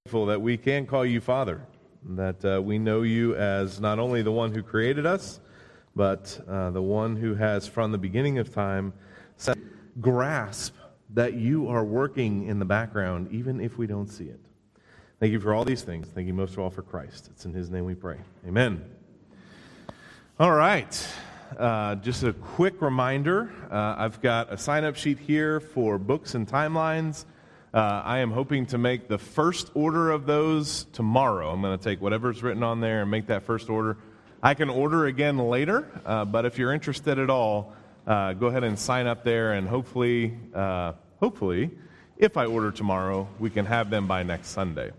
That we can call you Father, that we know you as not only the one who created us, but the one who has from the beginning of time grasp that you are working in the background even if we don't see it. Thank you for all these things. Thank you most of all for Christ. It's in His name we pray. Amen. All right. Just a quick reminder, I've got a sign-up sheet here for books and timelines. I am hoping to make the first order of those tomorrow. I'm going to take whatever's written on there and make that first order. I can order again later, but if you're interested at all, go ahead and sign up there, and hopefully, if I order tomorrow, we can have them by next Sunday.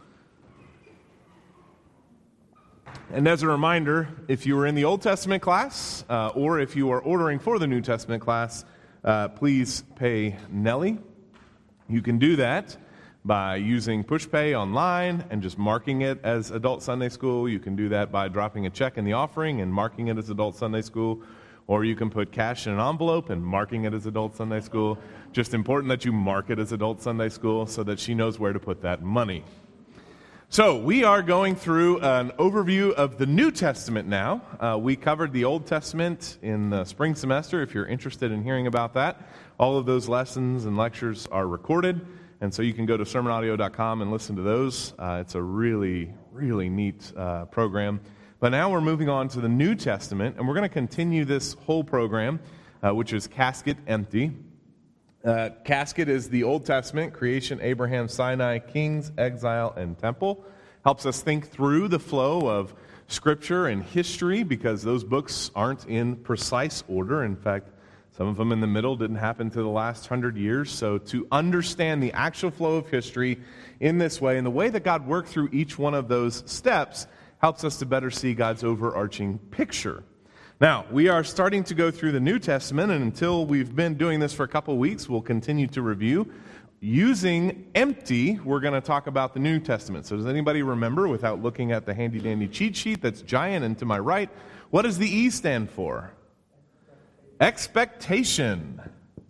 And as a reminder, if you were in the Old Testament class, or if you are ordering for the New Testament class, please pay Nellie. You can do that by using PushPay online and just marking it as Adult Sunday School. You can do that by dropping a check in the offering and marking it as Adult Sunday School. Or you can put cash in an envelope and marking it as Adult Sunday School. Just important that you mark it as Adult Sunday School so that she knows where to put that money. So we are going through an overview of the New Testament now. We covered the Old Testament in the spring semester. If you're interested in hearing about that, all of those lessons and lectures are recorded, and so you can go to sermonaudio.com and listen to those. It's a really, really neat program. But now we're moving on to the New Testament, and we're going to continue this whole program, which is Casket Empty. Casket is the Old Testament, creation, Abraham, Sinai, kings, exile, and temple. Helps us think through the flow of Scripture and history, because those books aren't in precise order. In fact, some of them in the middle didn't happen to the last 100 years. So to understand the actual flow of history in this way, and the way that God worked through each one of those steps, helps us to better see God's overarching picture. Now, we are starting to go through the New Testament, and until we've been doing this for a couple of weeks, we'll continue to review. Using empty, we're going to talk about the New Testament. So does anybody remember, without looking at the handy-dandy cheat sheet that's giant and to my right, what does the E stand for? Expectation.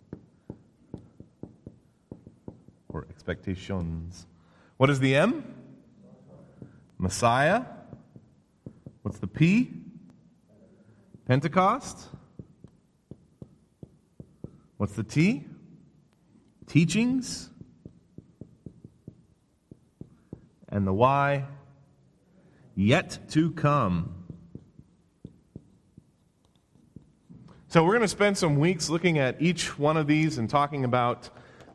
Or expectations. What is the M? Messiah. What's the P? Pentecost. What's the T? Teachings. And the Y? Yet to come. So we're going to spend some weeks looking at each one of these and talking about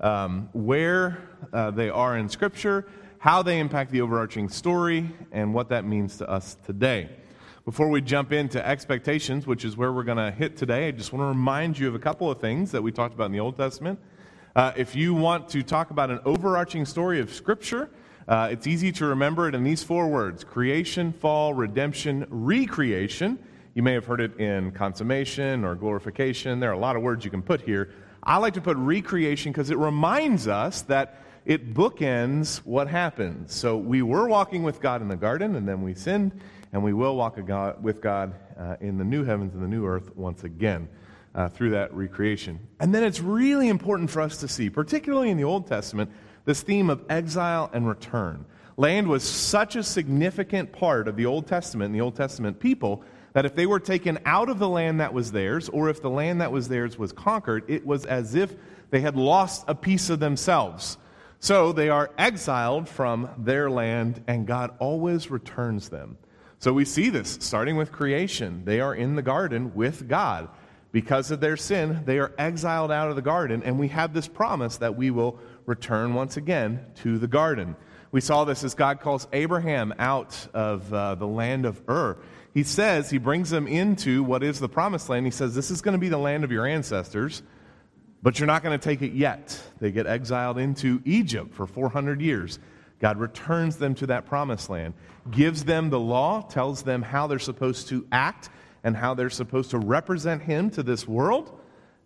where they are in Scripture, how they impact the overarching story, and what that means to us today. Before we jump into expectations, which is where we're going to hit today, I just want to remind you of a couple of things that we talked about in the Old Testament. If you want to talk about an overarching story of Scripture, it's easy to remember it in these four words: creation, fall, redemption, recreation. You may have heard it in consummation or glorification. There are a lot of words you can put here. I like to put recreation because it reminds us that it bookends what happened. So we were walking with God in the garden, and then we sinned, and we will walk with God in the new heavens and the new earth once again through that recreation. And then it's really important for us to see, particularly in the Old Testament, this theme of exile and return. Land was such a significant part of the Old Testament and the Old Testament people that if they were taken out of the land that was theirs, or if the land that was theirs was conquered, it was as if they had lost a piece of themselves. So they are exiled from their land, and God always returns them. So we see this starting with creation. They are in the garden with God. Because of their sin, they are exiled out of the garden, and we have this promise that we will return once again to the garden. We saw this as God calls Abraham out of the land of Ur. He says, he brings them into what is the promised land. He says, this is going to be the land of your ancestors, but you're not going to take it yet. They get exiled into Egypt for 400 years. God returns them to that promised land, gives them the law, tells them how they're supposed to act and how they're supposed to represent Him to this world,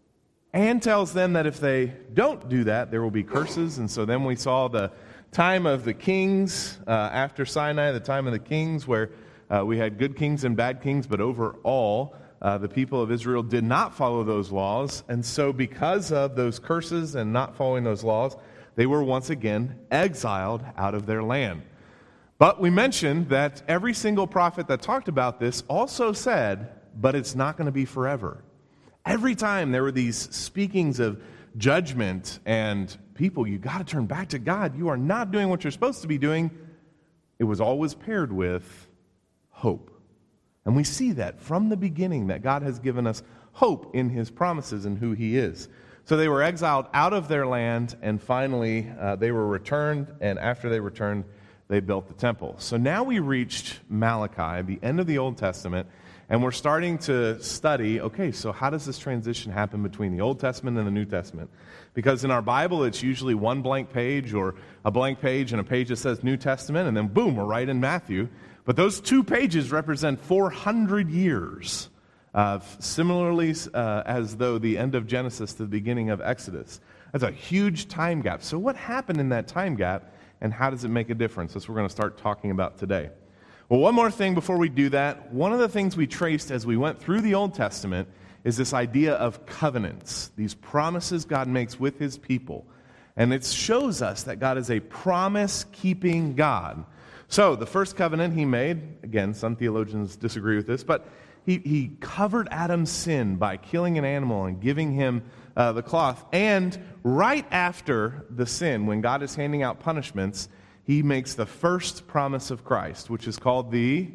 and tells them that if they don't do that, there will be curses. And so then we saw the time of the kings after Sinai, the time of the kings where we had good kings and bad kings, but overall, the people of Israel did not follow those laws. And so because of those curses and not following those laws, they were once again exiled out of their land. But we mentioned that every single prophet that talked about this also said, but it's not going to be forever. Every time there were these speakings of judgment and people, you got to turn back to God. You are not doing what you're supposed to be doing. It was always paired with hope. And we see that from the beginning, that God has given us hope in his promises and who he is. So they were exiled out of their land, and finally they were returned, and after they returned, they built the temple. So now we reached Malachi, the end of the Old Testament, and we're starting to study, okay, so how does this transition happen between the Old Testament and the New Testament? Because in our Bible, it's usually one blank page or a blank page and a page that says New Testament, and then boom, we're right in Matthew. But those 2 pages represent 400 years, similarly as though the end of Genesis to the beginning of Exodus. That's a huge time gap. So what happened in that time gap, and how does it make a difference? That's what we're going to start talking about today. Well, one more thing before we do that. One of the things we traced as we went through the Old Testament is this idea of covenants, these promises God makes with his people. And it shows us that God is a promise-keeping God. So the first covenant he made, again, some theologians disagree with this, but he covered Adam's sin by killing an animal and giving him the cloth. And right after the sin, when God is handing out punishments, he makes the first promise of Christ, which is called the,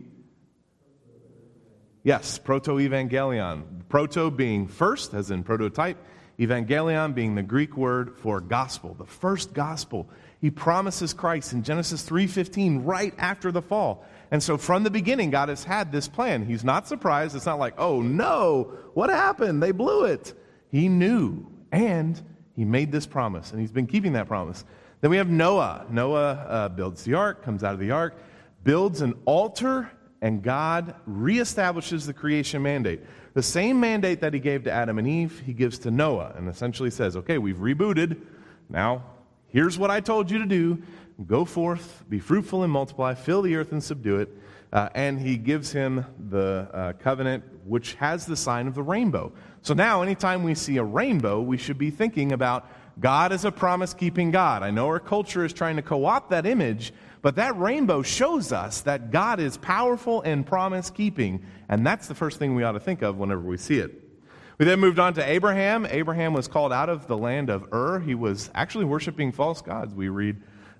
proto-evangelion. Proto being first, as in prototype, evangelion being the Greek word for gospel, the first gospel. He promises Christ in Genesis 3:15 right after the fall. And so from the beginning, God has had this plan. He's not surprised. It's not like, oh no, what happened? They blew it. He knew, and he made this promise, and he's been keeping that promise. Then we have Noah. Noah builds the ark, comes out of the ark, builds an altar, and God reestablishes the creation mandate. The same mandate that he gave to Adam and Eve, he gives to Noah, and essentially says, okay, we've rebooted. Now, here's what I told you to do. Go forth, be fruitful and multiply, fill the earth and subdue it. And he gives him the covenant, which has the sign of the rainbow. So now, anytime we see a rainbow, we should be thinking about God as a promise-keeping God. I know our culture is trying to co-opt that image, but that rainbow shows us that God is powerful and promise-keeping, and that's the first thing we ought to think of whenever we see it. We then moved on to Abraham. Abraham was called out of the land of Ur. He was actually worshiping false gods, we read.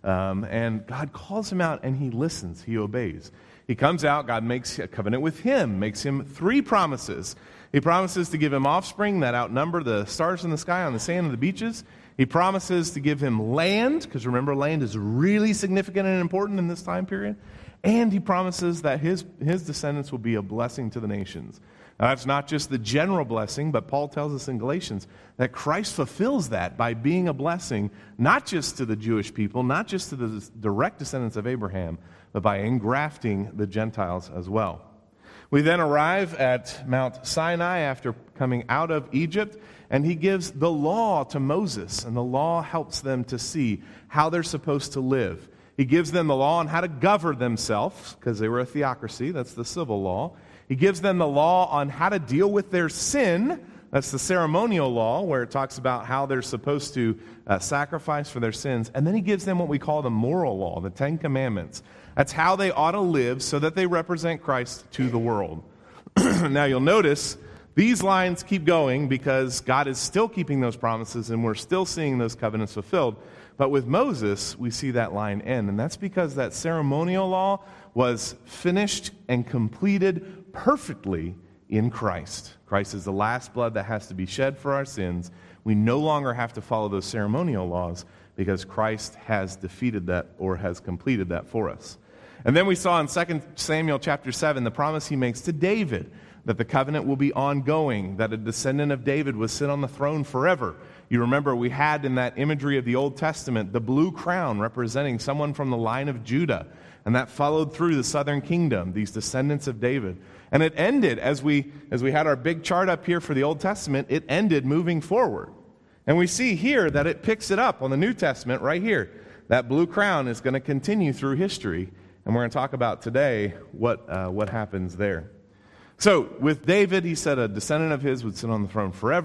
And God calls him out, and he listens. He obeys. He comes out. God makes a covenant with him, makes him 3 promises. He promises to give him offspring that outnumber the stars in the sky on the sand of the beaches. He promises to give him land, because remember, land is really significant and important in this time period. And he promises that his descendants will be a blessing to the nations. Now, that's not just the general blessing, but Paul tells us in Galatians that Christ fulfills that by being a blessing, not just to the Jewish people, not just to the direct descendants of Abraham, but by engrafting the Gentiles as well. We then arrive at Mount Sinai after coming out of Egypt, and he gives the law to Moses, and the law helps them to see how they're supposed to live. He gives them the law on how to govern themselves, because they were a theocracy, that's the civil law. He gives them the law on how to deal with their sin, that's the ceremonial law, where it talks about how they're supposed to sacrifice for their sins. And then he gives them what we call the moral law, the 10 Commandments. That's how they ought to live so that they represent Christ to the world. Now you'll notice these lines keep going because God is still keeping those promises and we're still seeing those covenants fulfilled. But with Moses, we see that line end. And that's because that ceremonial law was finished and completed perfectly in Christ. Christ is the last blood that has to be shed for our sins. We no longer have to follow those ceremonial laws because Christ has defeated that or has completed that for us. And then we saw in 2 Samuel chapter 7 the promise he makes to David that the covenant will be ongoing, that a descendant of David will sit on the throne forever. You remember we had in that imagery of the Old Testament the blue crown representing someone from the line of Judah, and that followed through the southern kingdom, these descendants of David. And it ended, as we had our big chart up here for the Old Testament, it ended moving forward. And we see here that it picks it up on the New Testament right here. That blue crown is going to continue through history, and we're going to talk about today what happens there. So, with David, he said a descendant of his would sit on the throne forever.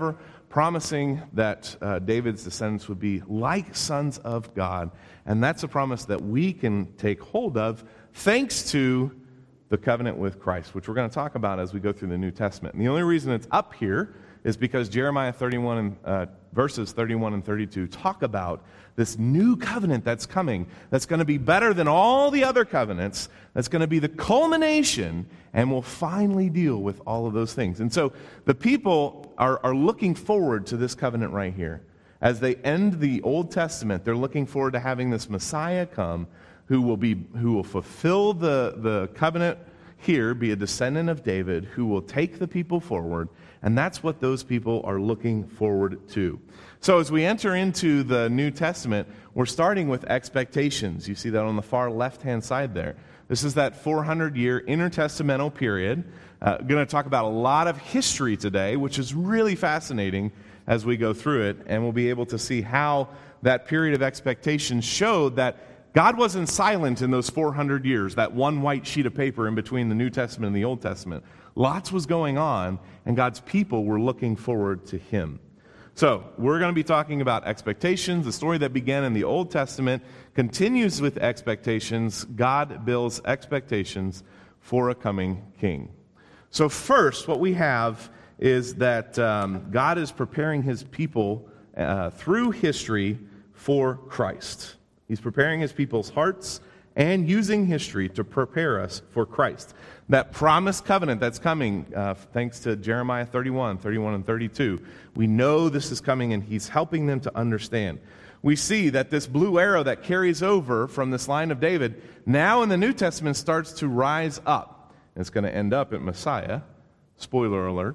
promising that David's descendants would be like sons of God. And that's a promise that we can take hold of thanks to the covenant with Christ, which we're going to talk about as we go through the New Testament. And the only reason it's up here is because Jeremiah 31 and verses 31 and 32 talk about this new covenant that's coming, that's going to be better than all the other covenants, that's going to be the culmination, and will finally deal with all of those things. And so the people are looking forward to this covenant right here. As they end the Old Testament, they're looking forward to having this Messiah come who will fulfill the covenant here, be a descendant of David, who will take the people forward, and that's what those people are looking forward to. So as we enter into the New Testament, we're starting with expectations. You see that on the far left-hand side there. This is that 400-year intertestamental period. Going to talk about a lot of history today, which is really fascinating as we go through it, and we'll be able to see how that period of expectation showed that God wasn't silent in those 400 years, that one white sheet of paper in between the New Testament and the Old Testament. Lots was going on, and God's people were looking forward to Him. So, we're going to be talking about expectations. The story that began in the Old Testament continues with expectations. God builds expectations for a coming king. So first, what we have is that God is preparing His people through history for Christ. He's preparing His people's hearts and using history to prepare us for Christ. That promised covenant that's coming, thanks to Jeremiah 31 and 32, we know this is coming, and He's helping them to understand. We see that this blue arrow that carries over from this line of David, now in the New Testament starts to rise up. It's going to end up at Messiah. Spoiler alert.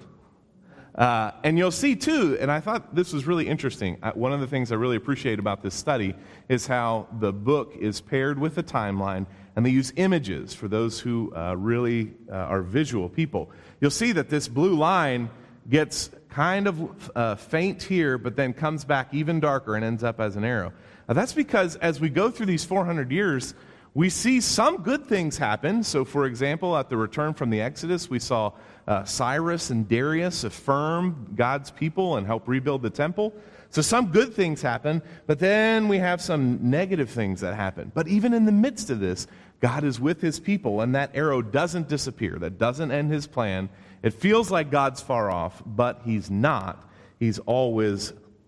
And you'll see, too, and I thought this was really interesting. One of the things I really appreciate about this study is how the book is paired with a timeline, and they use images for those who really are visual people. You'll see that this blue line gets kind of faint here, but then comes back even darker and ends up as an arrow. Now, that's because as we go through these 400 years, we see some good things happen. So, for example, at the return from the Exodus, we saw Cyrus and Darius affirm God's people and help rebuild the temple. So some good things happen, but then we have some negative things that happen. But even in the midst of this, God is with His people, and that arrow doesn't disappear. That doesn't end His plan. It feels like God's far off, but He's not. He's always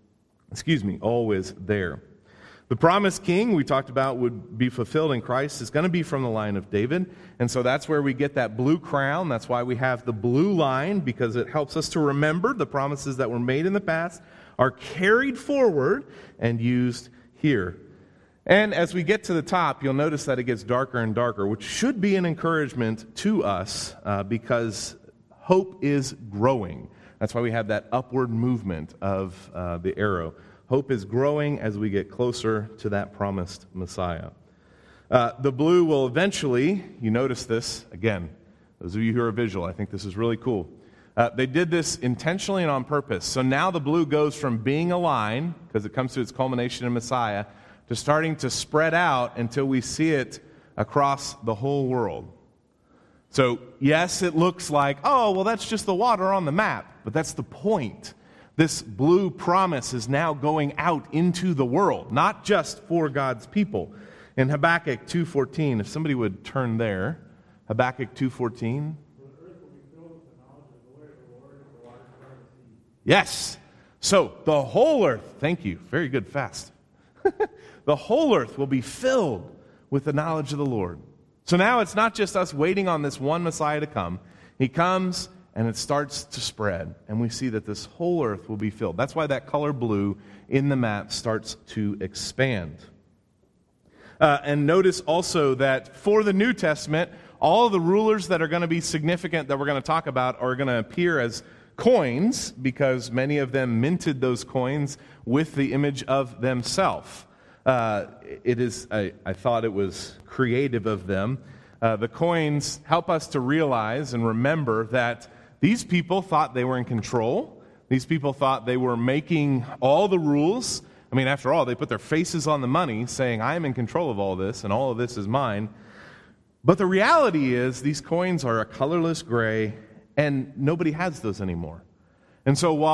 there. The promised king we talked about would be fulfilled in Christ is going to be from the line of David. And so that's where we get that blue crown. That's why we have the blue line, because it helps us to remember the promises that were made in the past are carried forward and used here. And as we get to the top, you'll notice that it gets darker and darker, which should be an encouragement to us because hope is growing. That's why we have that upward movement of the arrow. Hope is growing as we get closer to that promised Messiah. The blue will eventually, you notice this, again, those of you who are visual, I think this is really cool. They did this intentionally and on purpose. So now the blue goes from being a line, because it comes to its culmination in Messiah, to starting to spread out until we see it across the whole world. So yes, it looks like, oh, well, that's just the water on the map, but that's the point. This blue promise is now going out into the world, not just for God's people. In Habakkuk 2:14, if somebody would turn there, Habakkuk 2:14. Yes. So the whole earth, thank you, very good, fast. The whole earth will be filled with the knowledge of the Lord. So now it's not just us waiting on this one Messiah to come. He comes, and it starts to spread, and we see that this whole earth will be filled. That's why that color blue in the map starts to expand. And notice also that for the New Testament, all the rulers that are going to be significant that we're going to talk about are going to appear as coins, because many of them minted those coins with the image of themselves. I thought it was creative of them. The coins help us to realize and remember that these people thought they were in control. These people thought they were making all the rules. I mean, after all, they put their faces on the money, saying, I am in control of all this, and all of this is mine. But the reality is, these coins are a colorless gray, and nobody has those anymore. And so while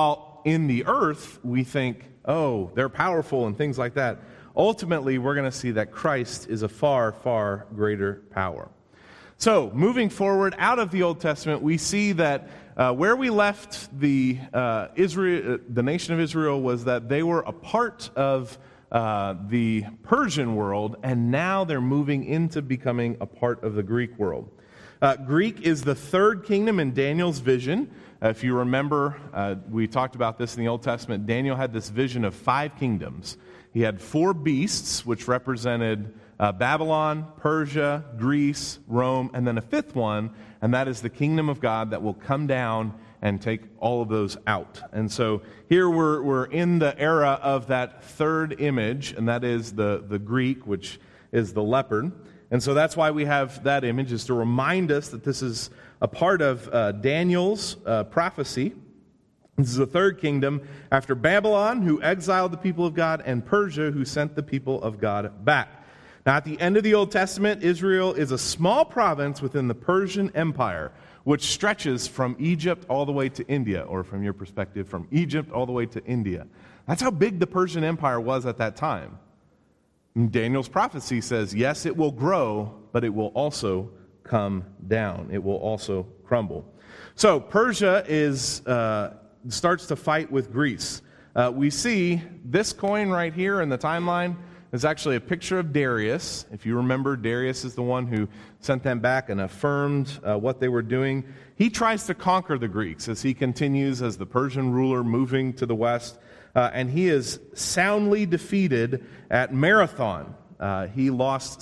in the earth, we think, oh, they're powerful and things like that. Ultimately, we're going to see that Christ is a far, far greater power. So, moving forward out of the Old Testament, we see that where we left the nation of Israel was that they were a part of the Persian world, and now they're moving into becoming a part of the Greek world. Greek is the third kingdom in Daniel's vision. If you remember, we talked about this in the Old Testament. Daniel had this vision of 5 kingdoms. He had 4 beasts, which represented Babylon, Persia, Greece, Rome, and then a 5th one, and that is the kingdom of God that will come down and take all of those out. And so here we're in the era of that third image, and that is the Greek, which is the leopard. And so that's why we have that image, is to remind us that this is a part of Daniel's prophecy. This is the third kingdom after Babylon, who exiled the people of God, and Persia, who sent the people of God back. Now, at the end of the Old Testament, Israel is a small province within the Persian Empire, which stretches from Egypt all the way to India, or from your perspective, from Egypt all the way to India. That's how big the Persian Empire was at that time. And Daniel's prophecy says, yes, it will grow, but it will also come down. It will also crumble. So Persia starts to fight with Greece. We see this coin right here in the timeline is actually a picture of Darius. If you remember, Darius is the one who sent them back and affirmed what they were doing. He tries to conquer the Greeks as he continues as the Persian ruler moving to the west, and he is soundly defeated at Marathon. He lost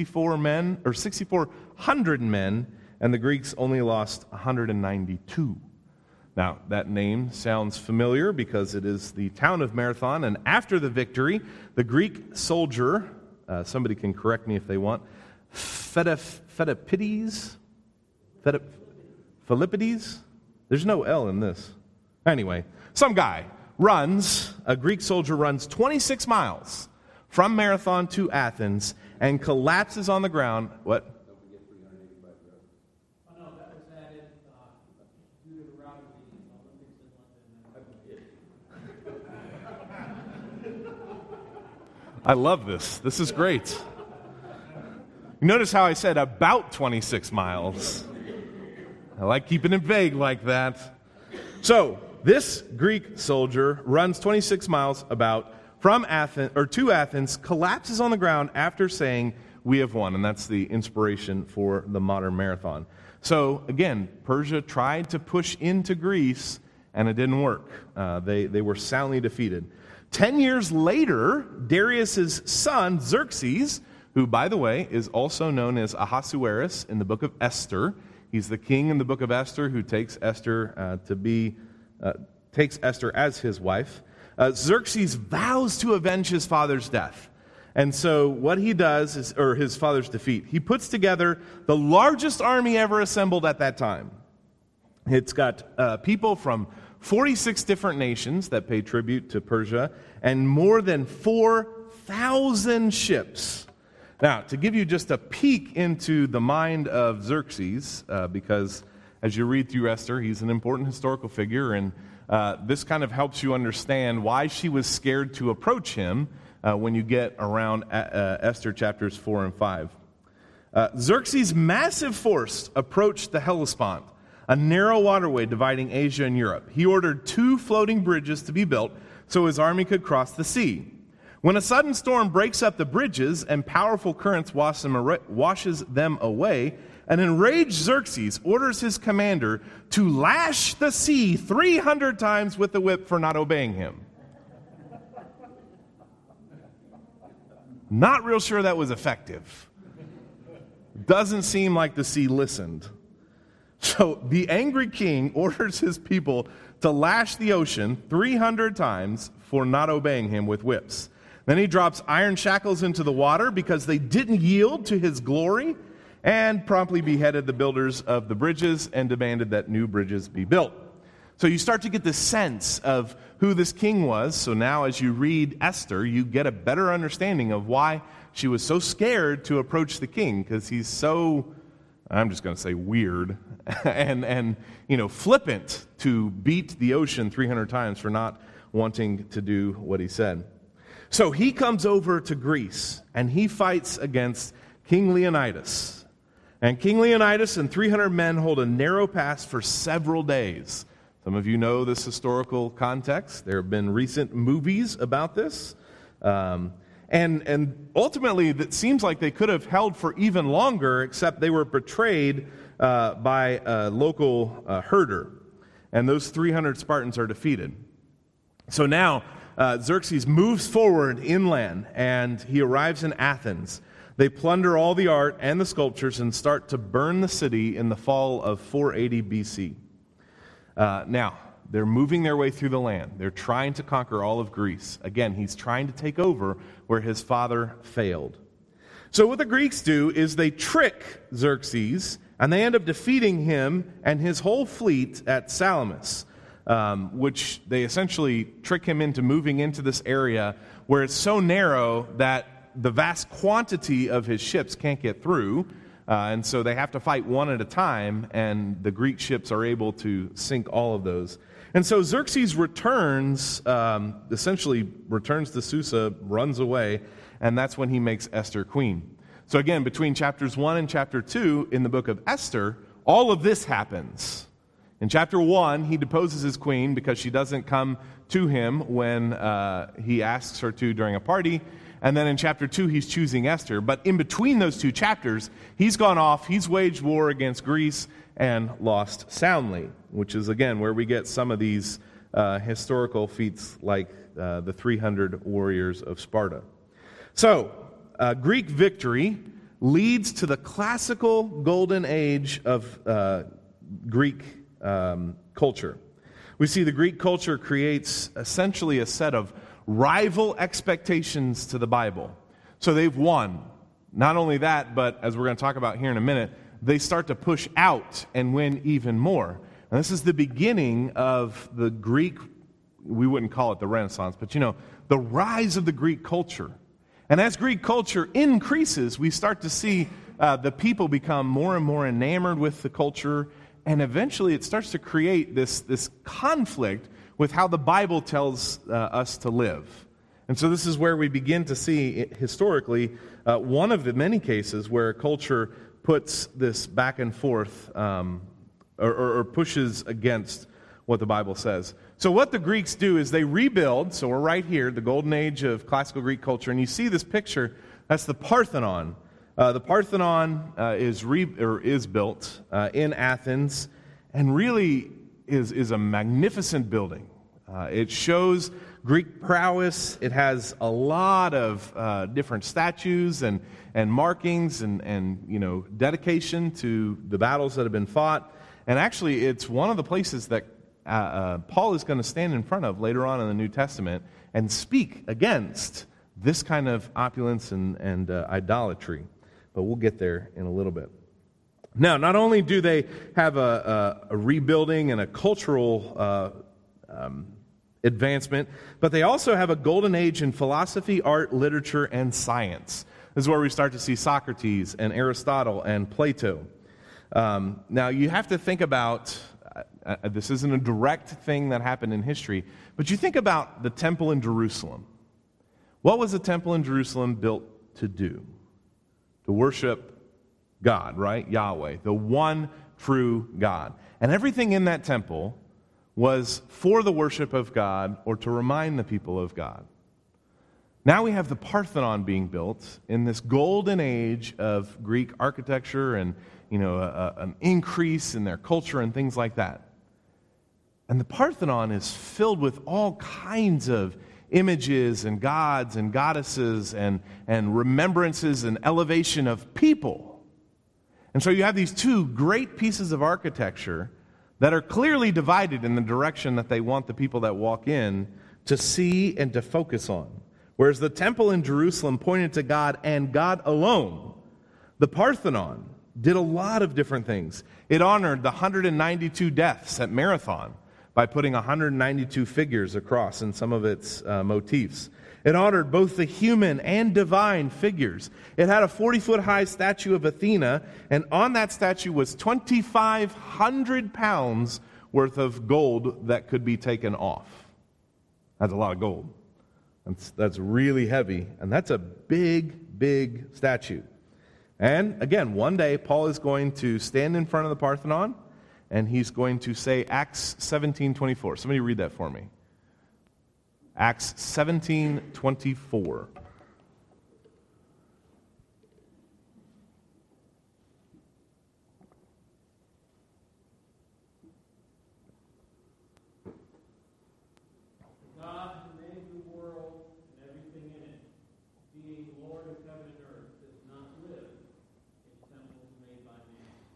6,400 men, and the Greeks only lost 192. Now, that name sounds familiar because it is the town of Marathon, and after the victory, the Greek soldier, somebody can correct me if they want, Philippides? There's no L in this. Anyway, some guy a Greek soldier runs 26 miles from Marathon to Athens and collapses on the ground. What? I love this. This is great. You notice how I said about 26 miles. I like keeping it vague like that. So, this Greek soldier runs 26 miles from Athens to Athens, collapses on the ground after saying, "We have won," and that's the inspiration for the modern marathon. So, again, Persia tried to push into Greece, and it didn't work. They were soundly defeated. 10 years later, Darius' son, Xerxes, who, by the way, is also known as Ahasuerus in the book of Esther. He's the king in the book of Esther who takes Esther takes Esther as his wife. Xerxes vows to avenge his father's death. And so what he does is, or his father's defeat, he puts together the largest army ever assembled at that time. It's got people from 46 different nations that pay tribute to Persia, and more than 4,000 ships. Now, to give you just a peek into the mind of Xerxes, because as you read through Esther, he's an important historical figure, and this kind of helps you understand why she was scared to approach him when you get around Esther chapters 4 and 5. Xerxes' massive force approached the Hellespont, a narrow waterway dividing Asia and Europe. He ordered 2 floating bridges to be built so his army could cross the sea. When a sudden storm breaks up the bridges and powerful currents washes them away, an enraged Xerxes orders his commander to lash the sea 300 times with the whip for not obeying him. Not real sure that was effective. Doesn't seem like the sea listened. So the angry king orders his people to lash the ocean 300 times for not obeying him with whips. Then he drops iron shackles into the water because they didn't yield to his glory, and promptly beheaded the builders of the bridges and demanded that new bridges be built. So you start to get the sense of who this king was. So now as you read Esther, you get a better understanding of why she was so scared to approach the king, because he's so I'm just going to say weird, and flippant to beat the ocean 300 times for not wanting to do what he said. So he comes over to Greece, and he fights against King Leonidas. And King Leonidas and 300 men hold a narrow pass for several days. Some of you know this historical context. There have been recent movies about this. And ultimately, it seems like they could have held for even longer, except they were betrayed by a local herder. And those 300 Spartans are defeated. So now, Xerxes moves forward inland, and he arrives in Athens. They plunder all the art and the sculptures and start to burn the city in the fall of 480 BC. Now, they're moving their way through the land. They're trying to conquer all of Greece. Again, he's trying to take over where his father failed. So what the Greeks do is they trick Xerxes, and they end up defeating him and his whole fleet at Salamis, which they essentially trick him into moving into this area where it's so narrow that the vast quantity of his ships can't get through. And so they have to fight one at a time, and the Greek ships are able to sink all of those. And so Xerxes essentially returns to Susa, runs away, and that's when he makes Esther queen. So again, between chapters 1 and chapter 2 in the book of Esther, all of this happens. In chapter 1, he deposes his queen because she doesn't come to him when he asks her to during a party. And then in chapter 2, he's choosing Esther. But in between those two chapters, he's gone off, he's waged war against Greece and lost soundly, which is, again, where we get some of these historical feats like the 300 warriors of Sparta. So, Greek victory leads to the classical golden age of Greek culture. We see the Greek culture creates essentially a set of rival expectations to the Bible. So they've won. Not only that, but as we're going to talk about here in a minute, they start to push out and win even more. And this is the beginning of the Greek, we wouldn't call it the Renaissance, but the rise of the Greek culture. And as Greek culture increases, we start to see the people become more and more enamored with the culture, and eventually it starts to create this conflict with how the Bible tells us to live. And so this is where we begin to see, historically, one of the many cases where culture puts this back and forth or pushes against what the Bible says. So what the Greeks do is they rebuild. So we're right here, the golden age of classical Greek culture. And you see this picture, that's the Parthenon. The Parthenon is built in Athens and really is a magnificent building. It shows Greek prowess. It has a lot of different statues and markings and dedication to the battles that have been fought. And actually, it's one of the places that Paul is going to stand in front of later on in the New Testament and speak against this kind of opulence and idolatry. But we'll get there in a little bit. Now, not only do they have a rebuilding and a cultural advancement, but they also have a golden age in philosophy, art, literature, and science. This is where we start to see Socrates and Aristotle and Plato. Now, you have to think about, this isn't a direct thing that happened in history, but you think about the temple in Jerusalem. What was the temple in Jerusalem built to do? To worship God, right? Yahweh, the one true God. And everything in that temple was for the worship of God or to remind the people of God. Now we have the Parthenon being built in this golden age of Greek architecture and an increase in their culture and things like that. And the Parthenon is filled with all kinds of images and gods and goddesses and remembrances and elevation of people. And so you have these two great pieces of architecture that are clearly divided in the direction that they want the people that walk in to see and to focus on. Whereas the temple in Jerusalem pointed to God and God alone, the Parthenon did a lot of different things. It honored the 192 deaths at Marathon by putting 192 figures across in some of its motifs. It honored both the human and divine figures. It had a 40-foot-high statue of Athena, and on that statue was 2,500 pounds worth of gold that could be taken off. That's a lot of gold. That's really heavy, and that's a big, big statue. And again, one day, Paul is going to stand in front of the Parthenon, and he's going to say Acts 17:24. Somebody read that for me. Acts 17:24. God who made the world and everything in it, being Lord of heaven and earth, does not live in temples made by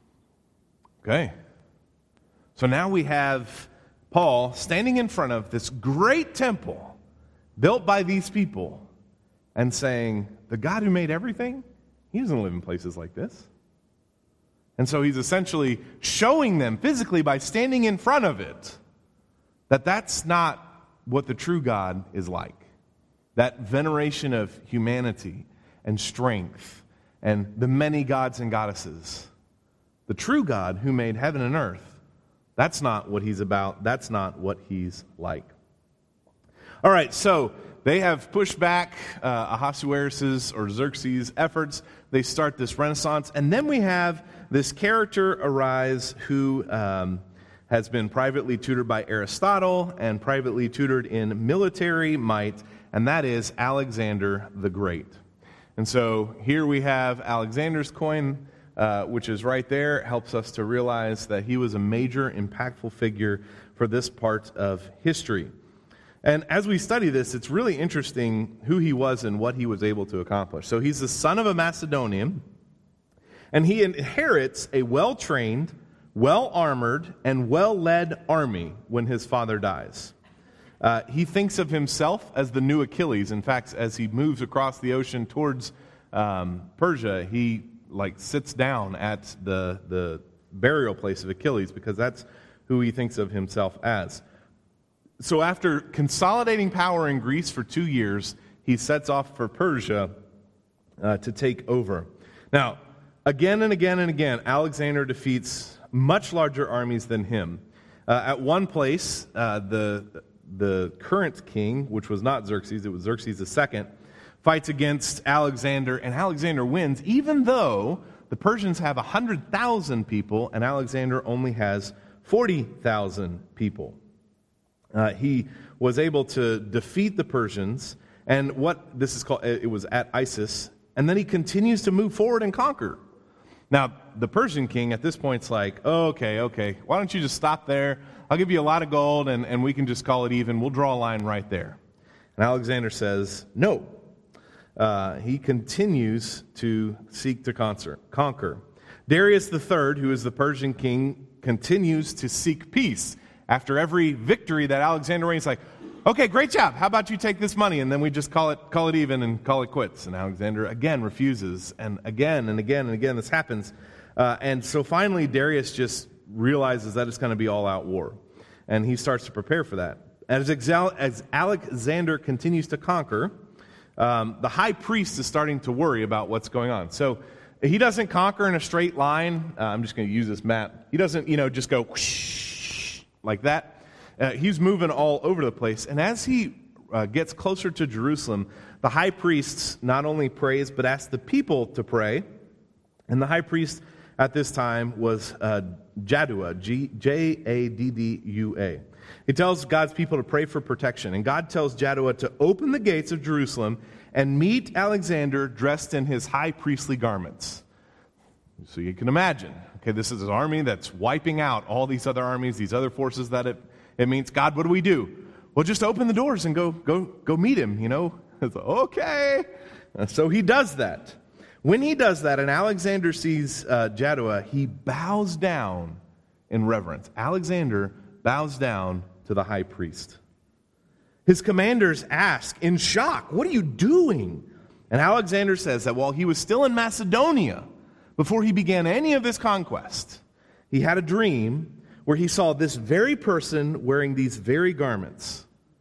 man. Okay. So now we have Paul standing in front of this great temple built by these people and saying, the God who made everything, he doesn't live in places like this. And so he's essentially showing them physically by standing in front of it that that's not what the true God is like. That veneration of humanity and strength and the many gods and goddesses. The true God who made heaven and earth, that's not what he's about. That's not what he's like. All right, so they have pushed back Ahasuerus' or Xerxes' efforts. They start this renaissance. And then we have this character arise who has been privately tutored by Aristotle and privately tutored in military might, and that is Alexander the Great. And so here we have Alexander's coin, which is right there. It helps us to realize that he was a major, impactful figure for this part of history. And as we study this, it's really interesting who he was and what he was able to accomplish. So he's the son of a Macedonian, and he inherits a well-trained, well-armored, and well-led army when his father dies. He thinks of himself as the new Achilles. In fact, as he moves across the ocean towards Persia, he sits down at the burial place of Achilles because that's who he thinks of himself as. So after consolidating power in Greece for 2 years, he sets off for Persia to take over. Now, again and again and again, Alexander defeats much larger armies than him. At one place, the current king, which was not Xerxes, it was Xerxes II, fights against Alexander, and Alexander wins, even though the Persians have 100,000 people, and Alexander only has 40,000 people. He was able to defeat the Persians, and what this is called, it was at Issus, and then he continues to move forward and conquer. Now, the Persian king at this point is like, okay, why don't you just stop there? I'll give you a lot of gold, and we can just call it even. We'll draw a line right there. And Alexander says, no. He continues to seek to conquer. Darius III, who is the Persian king, continues to seek peace. After every victory that Alexander wins, like, okay, great job. How about you take this money, and then we just call it even and call it quits. And Alexander again refuses, and again and again and again this happens. And so finally, Darius just realizes that it's going to be all-out war, and he starts to prepare for that. As Alexander continues to conquer, the high priest is starting to worry about what's going on. So he doesn't conquer in a straight line. I'm just going to use this map. He doesn't, just go whoosh, like that. He's moving all over the place. And as he gets closer to Jerusalem, the high priest not only prays, but asks the people to pray. And the high priest at this time was Jaddua, Jaddua. He tells God's people to pray for protection. And God tells Jaddua to open the gates of Jerusalem and meet Alexander dressed in his high priestly garments. So you can imagine, okay, this is an army that's wiping out all these other armies, these other forces that it means. God, what do we do? Well, just open the doors and go meet him, It's like, okay. So he does that. When he does that and Alexander sees Jaddua, he bows down in reverence. Alexander bows down to the high priest. His commanders ask in shock, what are you doing? And Alexander says that while he was still in Macedonia, before he began any of this conquest, he had a dream where he saw this very person wearing these very garments.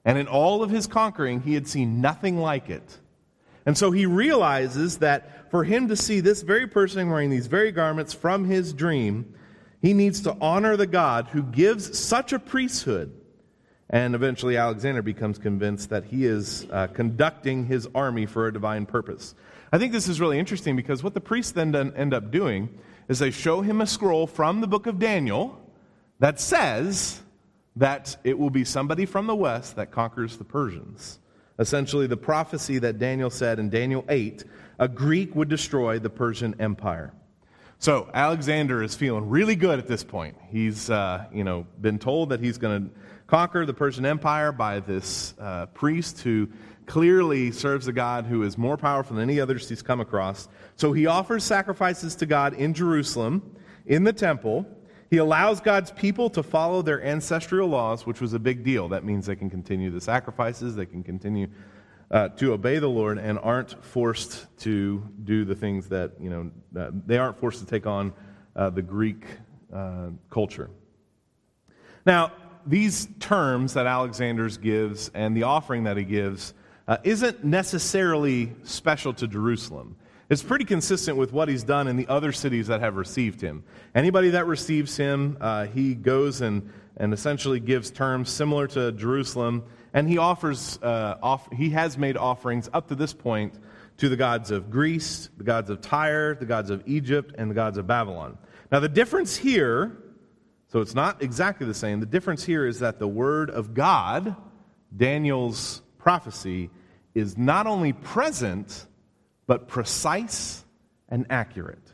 And in all of his conquering, he had seen nothing like it. And so he realizes that for him to see this very person wearing these very garments from his dream, he needs to honor the God who gives such a priesthood. And eventually Alexander becomes convinced that he is conducting his army for a divine purpose. I think this is really interesting because what the priests then end up doing is they show him a scroll from the book of Daniel that says that it will be somebody from the west that conquers the Persians. Essentially, the prophecy that Daniel said in Daniel 8, a Greek would destroy the Persian Empire. So Alexander is feeling really good at this point. He's been told that he's going to conquer the Persian Empire by this priest who clearly serves a God who is more powerful than any others he's come across. So he offers sacrifices to God in Jerusalem, in the temple. He allows God's people to follow their ancestral laws, which was a big deal. That means they can continue the sacrifices, they can continue to obey the Lord, and aren't forced to do the things that, they aren't forced to take on the Greek culture. Now, these terms that Alexander gives and the offering that he gives isn't necessarily special to Jerusalem. It's pretty consistent with what he's done in the other cities that have received him. Anybody that receives him, he goes and essentially gives terms similar to Jerusalem, and he he has made offerings up to this point to the gods of Greece, the gods of Tyre, the gods of Egypt, and the gods of Babylon. Now the difference here, so it's not exactly the same, the difference here is that the word of God, Daniel's prophecy, is not only present, but precise and accurate.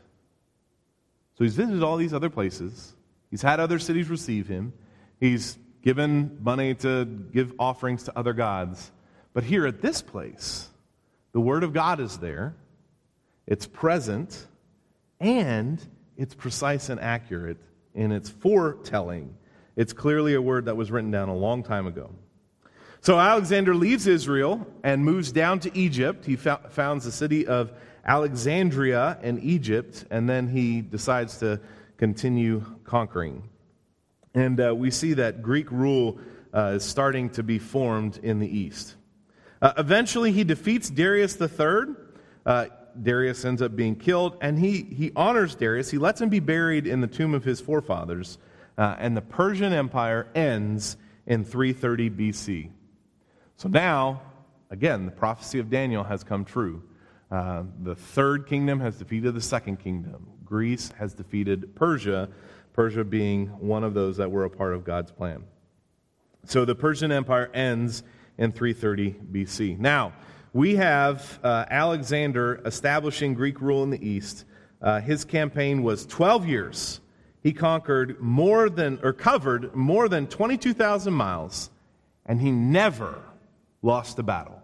So he's visited all these other places. He's had other cities receive him. He's given money to give offerings to other gods. But here at this place, the Word of God is there. It's present. And it's precise and accurate in its foretelling. It's clearly a word that was written down a long time ago. So Alexander leaves Israel and moves down to Egypt. He founds the city of Alexandria in Egypt, and then he decides to continue conquering. And we see that Greek rule is starting to be formed in the east. Eventually he defeats Darius III. Darius ends up being killed, and he honors Darius. He lets him be buried in the tomb of his forefathers, and the Persian Empire ends in 330 BC. So now, again, the prophecy of Daniel has come true. The third kingdom has defeated the second kingdom. Greece has defeated Persia, Persia being one of those that were a part of God's plan. So the Persian Empire ends in 330 BC. Now, we have Alexander establishing Greek rule in the east. His campaign was 12 years. He covered more than 22,000 miles, and he never lost a battle.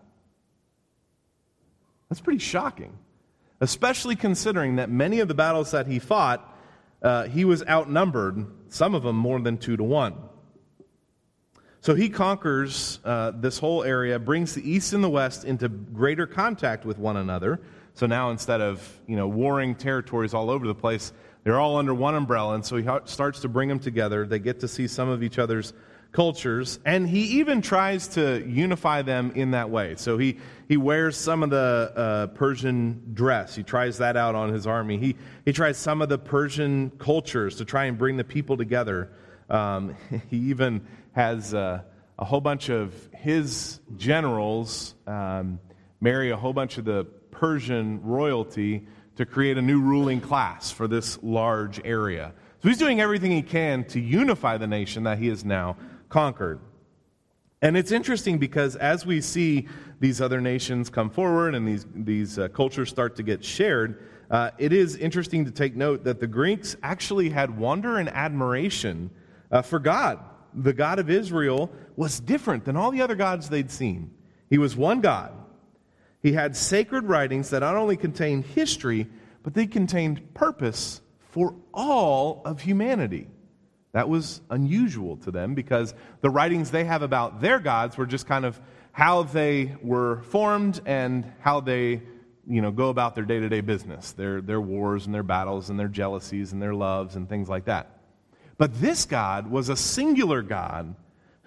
That's pretty shocking, especially considering that many of the battles that he fought, he was outnumbered, some of them more than 2-1. So he conquers this whole area, brings the east and the west into greater contact with one another. So now instead of warring territories all over the place, they're all under one umbrella, and so he starts to bring them together. They get to see some of each other's cultures, and he even tries to unify them in that way. So he wears some of the Persian dress. He tries that out on his army. He tries some of the Persian cultures to try and bring the people together. He even has a whole bunch of his generals marry a whole bunch of the Persian royalty to create a new ruling class for this large area. So he's doing everything he can to unify the nation that he has now conquered. And it's interesting because as we see these other nations come forward and these cultures start to get shared, it is interesting to take note that the Greeks actually had wonder and admiration for God. The God of Israel was different than all the other gods they'd seen. He was one God. He had sacred writings that not only contained history, but they contained purpose for all of humanity. That was unusual to them because the writings they have about their gods were just kind of how they were formed and how they, go about their day-to-day business, their wars and their battles and their jealousies and their loves and things like that. But this God was a singular God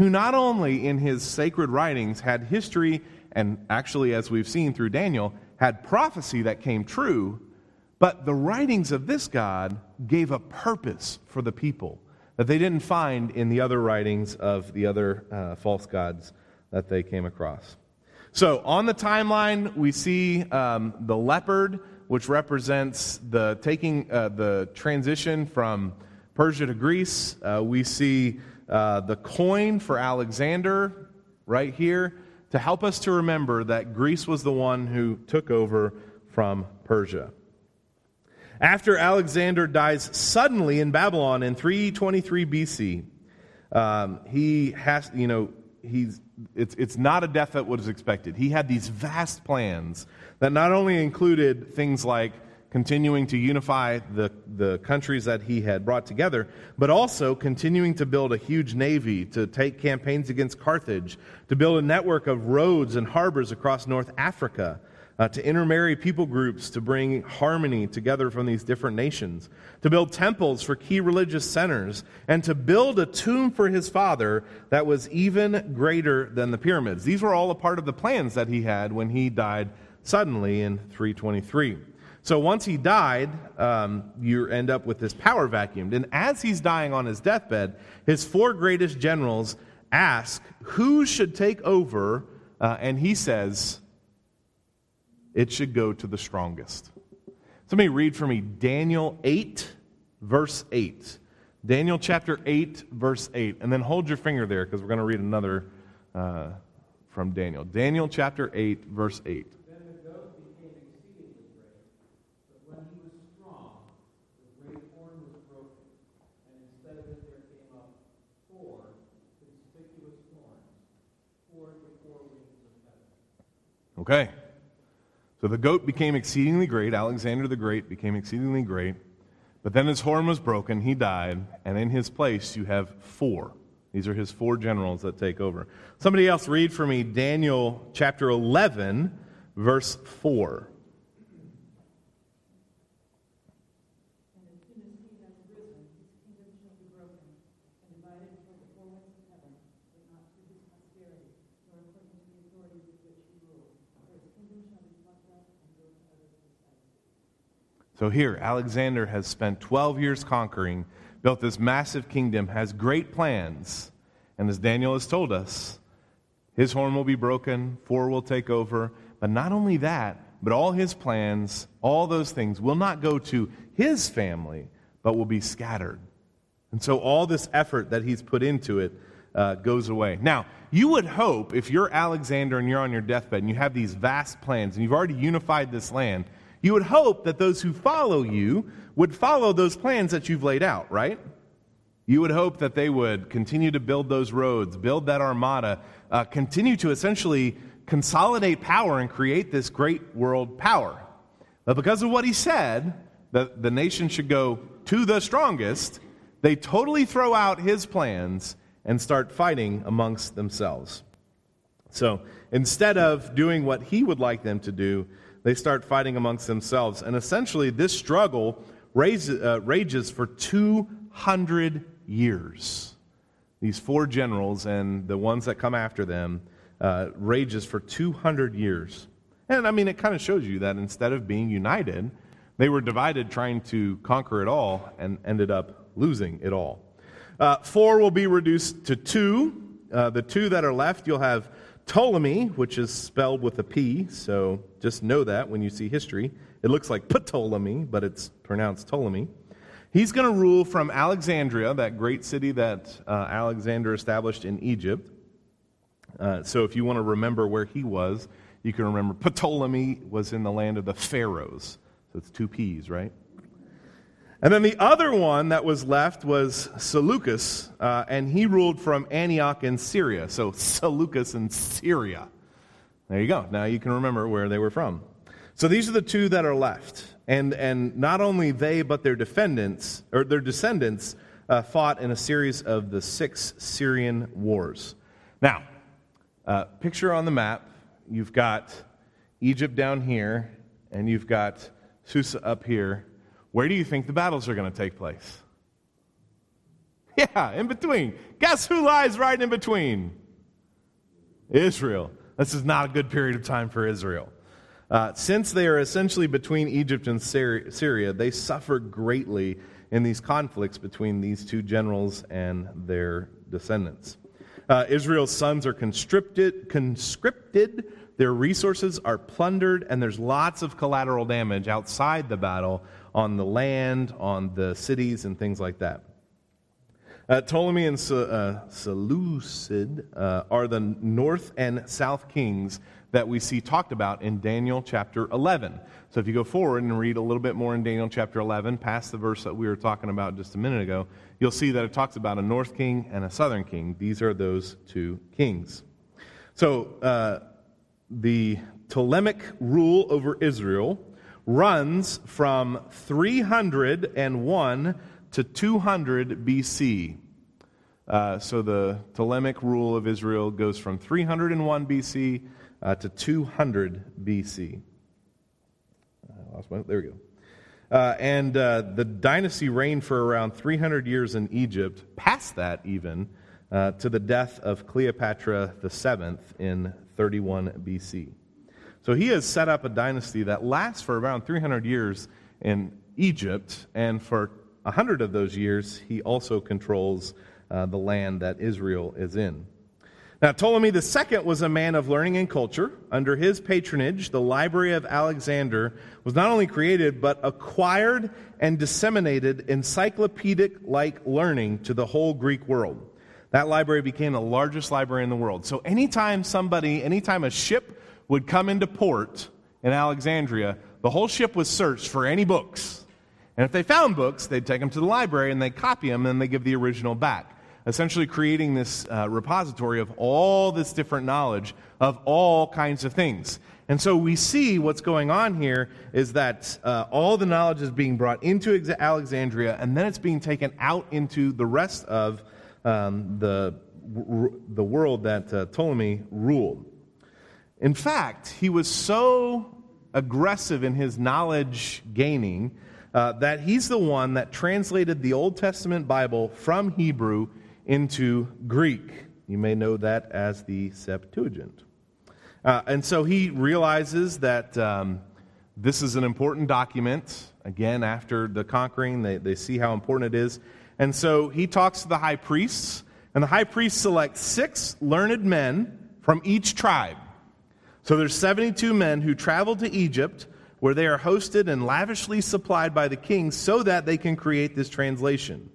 who not only in his sacred writings had history, and actually, as we've seen through Daniel, had prophecy that came true, but the writings of this God gave a purpose for the people that they didn't find in the other writings of the other false gods that they came across. So on the timeline, we see the leopard, which represents the transition from Persia to Greece. We see the coin for Alexander right here to help us to remember that Greece was the one who took over from Persia. After Alexander dies suddenly in Babylon in 323 BC, it's not a death that was expected. He had these vast plans that not only included things like continuing to unify the countries that he had brought together, but also continuing to build a huge navy, to take campaigns against Carthage, to build a network of roads and harbors across North Africa, to intermarry people groups to bring harmony together from these different nations, to build temples for key religious centers, and to build a tomb for his father that was even greater than the pyramids. These were all a part of the plans that he had when he died suddenly in 323. So once he died, you end up with this power vacuum. And as he's dying on his deathbed, his 4 greatest generals ask who should take over, and he says, it should go to the strongest. Somebody read for me Daniel 8, verse 8. Daniel chapter 8, verse 8. And then hold your finger there because we're going to read another from Daniel. Daniel chapter 8, verse 8. Then the goat became exceedingly great, but when he was strong, the great horn was broken, and instead of it there came up 4 conspicuous horns, 4 to 4 wings of heaven. Okay. So the goat became exceedingly great. Alexander the Great became exceedingly great. But then his horn was broken. He died. And in his place, you have 4. These are his 4 generals that take over. Somebody else read for me Daniel chapter 11, verse 4. And as soon as he has risen, his kingdom shall be broken and divided toward the 4 winds of heaven, but not to his posterity, nor according to the authority with which he ruled. For his kingdom shall be plucked up and go to others besides. So here, Alexander has spent 12 years conquering, built this massive kingdom, has great plans. And as Daniel has told us, his horn will be broken, 4 will take over. But not only that, but all his plans, all those things will not go to his family, but will be scattered. And so all this effort that he's put into it goes away. Now, you would hope, if you're Alexander and you're on your deathbed and you have these vast plans and you've already unified this land, you would hope that those who follow you would follow those plans that you've laid out, right? You would hope that they would continue to build those roads, build that armada, continue to essentially consolidate power and create this great world power. But because of what he said, that the nation should go to the strongest, they totally throw out his plans and start fighting amongst themselves. So instead of doing what he would like them to do, they start fighting amongst themselves. And essentially, this struggle rages for 200 years. These 4 generals and the ones that come after them rages for 200 years. And I mean, it kind of shows you that instead of being united, they were divided trying to conquer it all and ended up losing it all. 4 will be reduced to 2. The 2 that are left, you'll have Ptolemy, which is spelled with a P, so just know that when you see history. It looks like Ptolemy, but it's pronounced Ptolemy. He's going to rule from Alexandria, that great city that Alexander established in Egypt. So if you want to remember where he was, you can remember Ptolemy was in the land of the pharaohs. So it's 2 P's, right? And then the other one that was left was Seleucus, and he ruled from Antioch in Syria. So Seleucus in Syria. There you go. Now you can remember where they were from. So these are the 2 that are left. And not only they, but their descendants fought in a series of the 6 Syrian wars. Now, picture on the map, you've got Egypt down here, and you've got Susa up here. Where do you think the battles are going to take place? Yeah, in between. Guess who lies right in between? Israel. This is not a good period of time for Israel. Since they are essentially between Egypt and Syria, they suffer greatly in these conflicts between these two generals and their descendants. Israel's sons are conscripted, their resources are plundered, and there's lots of collateral damage outside the battle on the land, on the cities, and things like that. Ptolemy and Seleucid are the north and south kings that we see talked about in Daniel chapter 11. So if you go forward and read a little bit more in Daniel chapter 11, past the verse that we were talking about just a minute ago, you'll see that it talks about a north king and a southern king. These are those two kings. So the Ptolemaic rule over Israel runs from 301 to 200 BC. So the Ptolemaic rule of Israel goes from 301 BC to 200 BC. There we go. And the dynasty reigned for around 300 years in Egypt, past that even, to the death of Cleopatra VII in 31 BC. So he has set up a dynasty that lasts for around 300 years in Egypt, and for 100 of those years, he also controls the land that Israel is in. Now, Ptolemy II was a man of learning and culture. Under his patronage, the Library of Alexander was not only created, but acquired and disseminated encyclopedic-like learning to the whole Greek world. That library became the largest library in the world. So anytime a ship would come into port in Alexandria, the whole ship was searched for any books. And if they found books, they'd take them to the library and they'd copy them and they'd give the original back, essentially creating this repository of all this different knowledge of all kinds of things. And so we see what's going on here is that all the knowledge is being brought into Alexandria, and then it's being taken out into the rest of the world that Ptolemy ruled. In fact, he was so aggressive in his knowledge gaining that he's the one that translated the Old Testament Bible from Hebrew into Greek. You may know that as the Septuagint. And so he realizes that this is an important document. Again, after the conquering, they see how important it is. And so he talks to the high priests, and the high priests select 6 learned men from each tribe. So there's 72 men who travel to Egypt, where they are hosted and lavishly supplied by the king so that they can create this translation.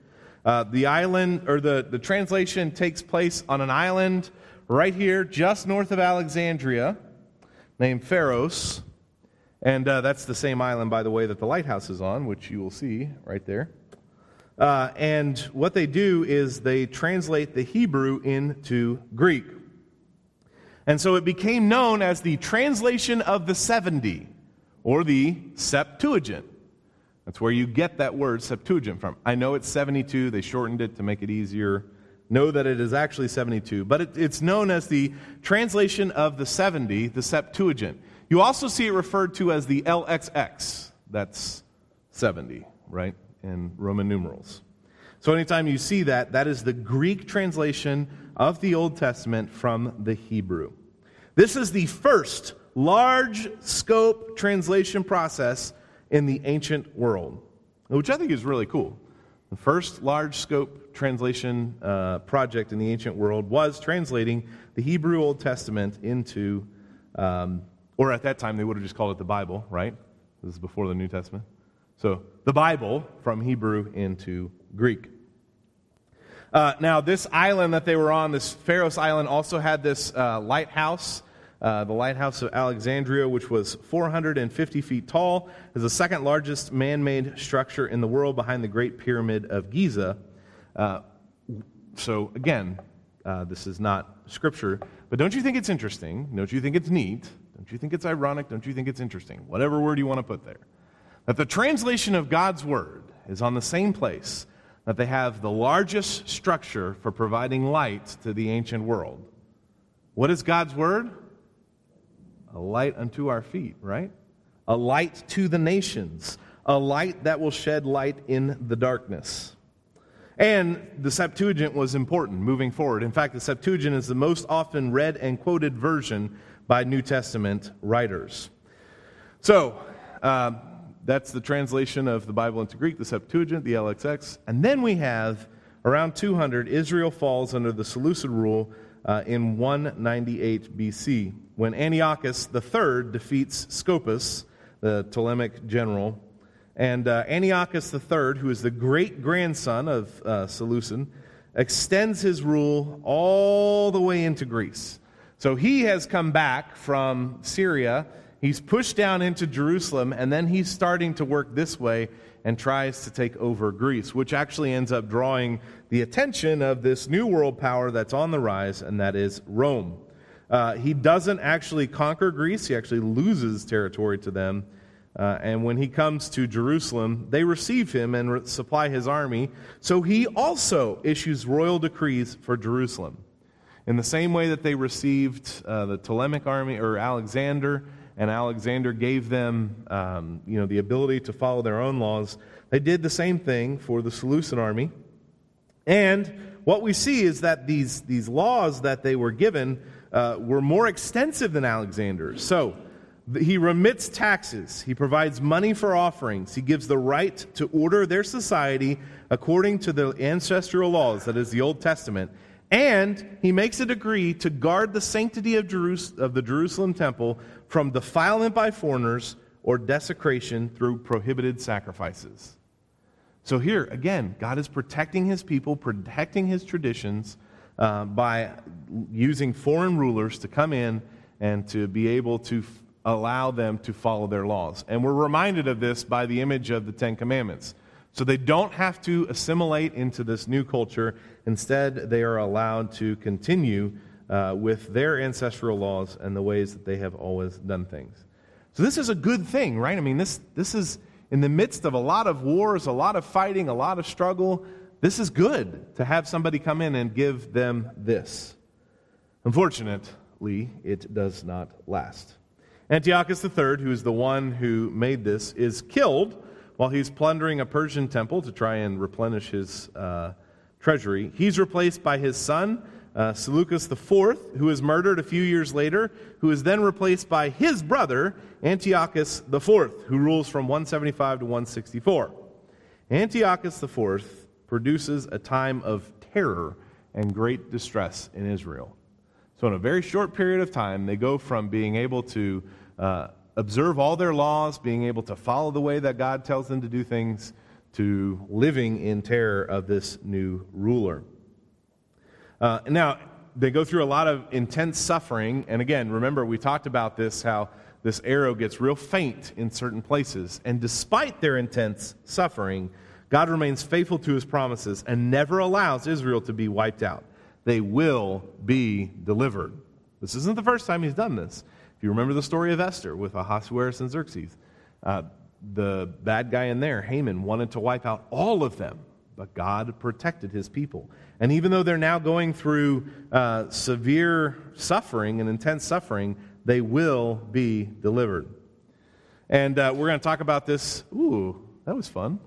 The translation takes place on an island right here, just north of Alexandria, named Pharos. And that's the same island, by the way, that the lighthouse is on, which you will see right there. And what they do is they translate the Hebrew into Greek. And so it became known as the translation of the 70, or the Septuagint. That's where you get that word Septuagint from. I know it's 72. They shortened it to make it easier. Know that it is actually 72. But it's known as the translation of the 70, the Septuagint. You also see it referred to as the LXX. That's 70, right, in Roman numerals. So anytime you see that, that is the Greek translation of the Old Testament from the Hebrew. This is the first large-scope translation process in the ancient world, which I think is really cool. The first large-scope translation project in the ancient world was translating the Hebrew Old Testament into, or at that time they would have just called it the Bible, right? This is before the New Testament. So the Bible from Hebrew into Greek. Now this island that they were on, this Pharos Island, also had this lighthouse. The Lighthouse of Alexandria, which was 450 feet tall, is the second largest man-made structure in the world behind the Great Pyramid of Giza. So again, this is not scripture, but don't you think it's interesting? Don't you think it's neat? Don't you think it's ironic? Don't you think it's interesting? Whatever word you want to put there. That the translation of God's word is on the same place that they have the largest structure for providing light to the ancient world. What is God's word? A light unto our feet, right? A light to the nations. A light that will shed light in the darkness. And the Septuagint was important moving forward. In fact, the Septuagint is the most often read and quoted version by New Testament writers. So, that's the translation of the Bible into Greek, the Septuagint, the LXX. And then we have, around 200, Israel falls under the Seleucid rule in 198 BC, when Antiochus III defeats Scopas, the Ptolemaic general. And Antiochus III, who is the great-grandson of Seleucid, extends his rule all the way into Greece. So he has come back from Syria. He's pushed down into Jerusalem, and then he's starting to work this way and tries to take over Greece, which actually ends up drawing the attention of this new world power that's on the rise, and that is Rome. He doesn't actually conquer Greece. He actually loses territory to them. And when he comes to Jerusalem, they receive him and supply his army. So he also issues royal decrees for Jerusalem. In the same way that they received the Ptolemaic army, or Alexander, and Alexander gave them the ability to follow their own laws, they did the same thing for the Seleucid army. And what we see is that these laws that they were given were more extensive than Alexander's. So he remits taxes. He provides money for offerings. He gives the right to order their society according to the ancestral laws, that is the Old Testament. And he makes a decree to guard the sanctity of the Jerusalem temple from defilement by foreigners or desecration through prohibited sacrifices. So here, again, God is protecting his people, protecting his traditions by using foreign rulers to come in and to be able to allow them to follow their laws. And we're reminded of this by the image of the Ten Commandments. So they don't have to assimilate into this new culture. Instead, they are allowed to continue with their ancestral laws and the ways that they have always done things. So this is a good thing, right? I mean, this is in the midst of a lot of wars, a lot of fighting, a lot of struggle. This is good to have somebody come in and give them this. Unfortunately, it does not last. Antiochus III, who is the one who made this, is killed while he's plundering a Persian temple to try and replenish his treasury. He's replaced by his son, Seleucus IV, who is murdered a few years later, who is then replaced by his brother, Antiochus IV, who rules from 175 to 164. Antiochus IV produces a time of terror and great distress in Israel. So in a very short period of time, they go from being able to observe all their laws, being able to follow the way that God tells them to do things, to living in terror of this new ruler. Now, they go through a lot of intense suffering. And again, remember, we talked about this, how this arrow gets real faint in certain places. And despite their intense suffering, God remains faithful to his promises and never allows Israel to be wiped out. They will be delivered. This isn't the first time he's done this. If you remember the story of Esther with Ahasuerus and Xerxes, the bad guy in there, Haman, wanted to wipe out all of them, but God protected his people. And even though they're now going through severe suffering and intense suffering, they will be delivered. And we're going to talk about this. Ooh, that was fun.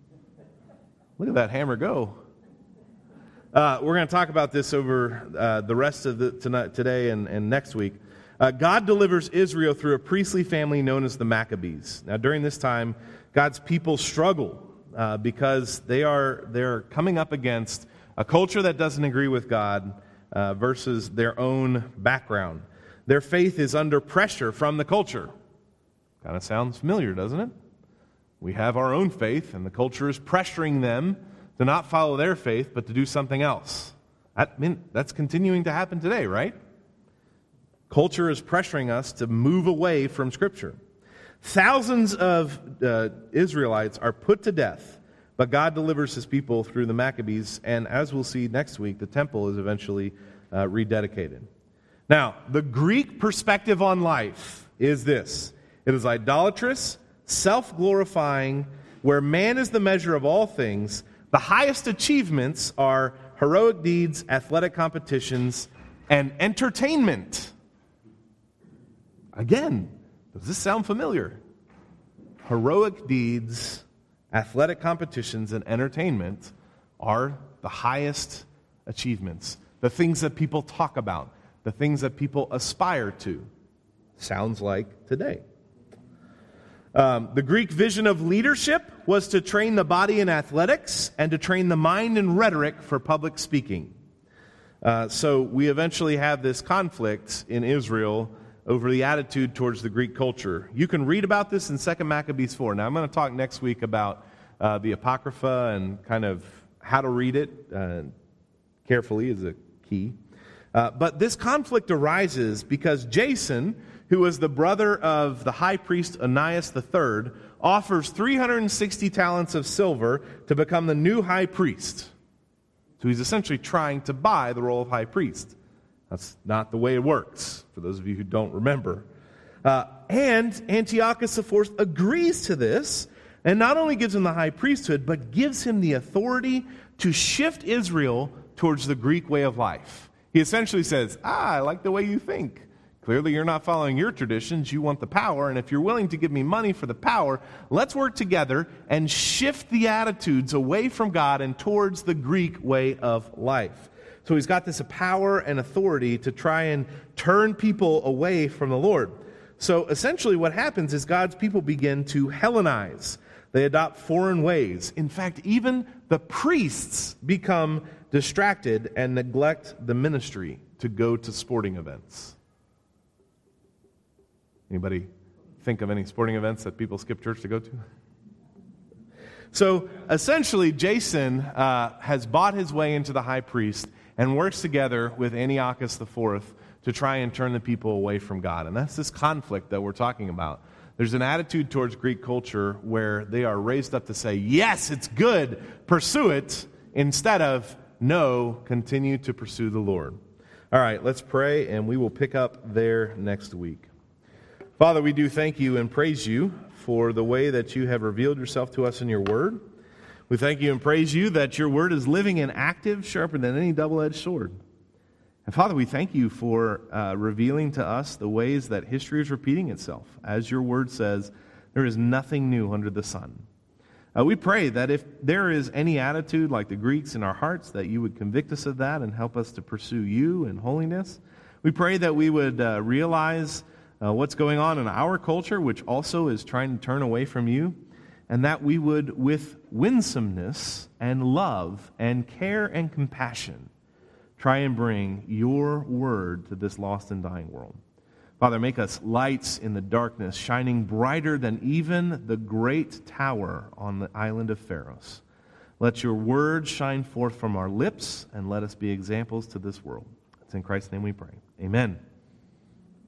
Look at that hammer go. We're going to talk about this over the rest of today and next week. God delivers Israel through a priestly family known as the Maccabees. Now, during this time, God's people struggle because they're coming up against a culture that doesn't agree with God versus their own background. Their faith is under pressure from the culture. Kind of sounds familiar, doesn't it? We have our own faith, and the culture is pressuring them to not follow their faith, but to do something else. That's continuing to happen today, right? Culture is pressuring us to move away from Scripture. Thousands of Israelites are put to death, but God delivers his people through the Maccabees, and as we'll see next week, the temple is eventually rededicated. Now, the Greek perspective on life is this. It is idolatrous, self-glorifying, where man is the measure of all things. The highest achievements are heroic deeds, athletic competitions, and entertainment. Again, does this sound familiar? Heroic deeds, athletic competitions, and entertainment are the highest achievements, the things that people talk about, the things that people aspire to. Sounds like today. The Greek vision of leadership was to train the body in athletics and to train the mind in rhetoric for public speaking. So we eventually have this conflict in Israel over the attitude towards the Greek culture. You can read about this in 2 Maccabees 4. Now I'm going to talk next week about the Apocrypha and kind of how to read it carefully is a key. But this conflict arises because Jason, who was the brother of the high priest Onias III, offers 360 talents of silver to become the new high priest. So he's essentially trying to buy the role of high priest. That's not the way it works, for those of you who don't remember. And Antiochus IV agrees to this, and not only gives him the high priesthood, but gives him the authority to shift Israel towards the Greek way of life. He essentially says, I like the way you think. Clearly you're not following your traditions, you want the power, and if you're willing to give me money for the power, let's work together and shift the attitudes away from God and towards the Greek way of life. So he's got this power and authority to try and turn people away from the Lord. So essentially what happens is God's people begin to Hellenize. They adopt foreign ways. In fact, even the priests become distracted and neglect the ministry to go to sporting events. Anybody think of any sporting events that people skip church to go to? So essentially, Jason has bought his way into the high priest and works together with Antiochus IV to try and turn the people away from God. And that's this conflict that we're talking about. There's an attitude towards Greek culture where they are raised up to say, yes, it's good, pursue it, instead of, no, continue to pursue the Lord. All right, let's pray, and we will pick up there next week. Father, we do thank you and praise you for the way that you have revealed yourself to us in your word. We thank you and praise you that your word is living and active, sharper than any double-edged sword. And Father, we thank you for revealing to us the ways that history is repeating itself. As your word says, there is nothing new under the sun. We pray that if there is any attitude like the Greeks in our hearts, that you would convict us of that and help us to pursue you in holiness. We pray that we would realize what's going on in our culture, which also is trying to turn away from you, and that we would, with winsomeness and love and care and compassion, try and bring your word to this lost and dying world. Father, make us lights in the darkness, shining brighter than even the great tower on the island of Pharos. Let your word shine forth from our lips, and let us be examples to this world. It's in Christ's name we pray. Amen.